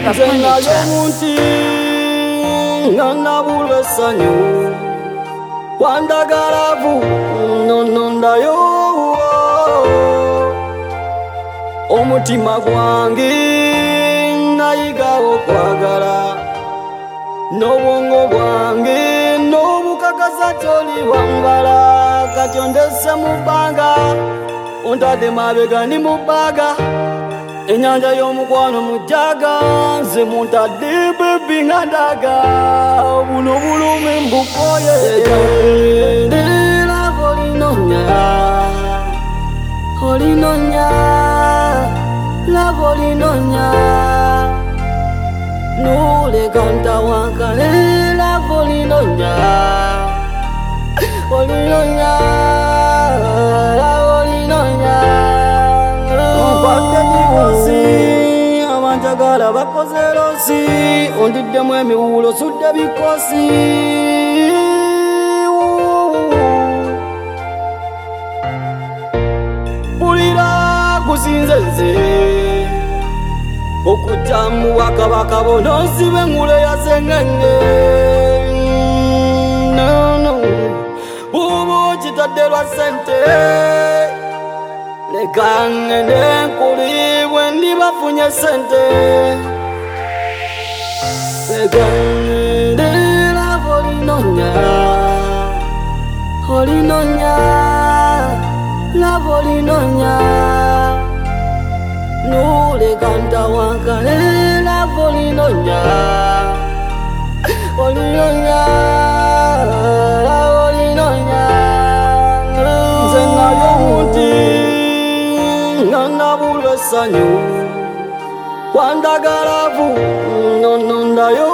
Omunti nganabulwa essanyu wandagalavu nonondayo omutima gwange nayigawo okwagala n'obwongo bwange n'obukakaza kyoli wambala kati ondese mu bbanga ontadde mabega ni mu bbaga enyanja y'omukwano mujaga nze muntadde bebi nga ndaga buno bulumi mbukoye love olinonya love olinonya nuleka ntawankale love olinonya olinonya love olinonya abanjagala bakoze losi ondiddemu emiwulo sudde bikosi bulira kusinze nze okujjamu wakabaka bononsibe engule yasengenge bubu kitadde lwa sente leka ngende nkulibwe ndibafunye sente leka ngende love olinonya olinonya love olinonya nuleka ntawankale love olinonya olinonya love olinonya nze nalyo omunti nganabulwa essanyu wandagalavu nonondayo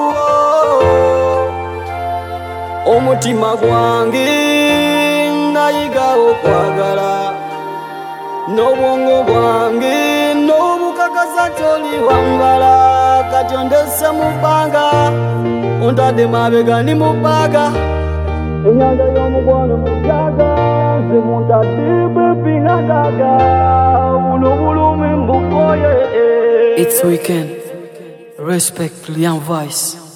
omutima gwange nayigawo okwagala n'obwongo bwange n'obukakaza kyoli wambala kati ondese mu bbanga ontadde mabega ni mu bbaga enyanja y'omukwano mujaga nze muntadde bebi nga ndaga buno bulumi mbukoye. It's weekend. Respect Liam Vice.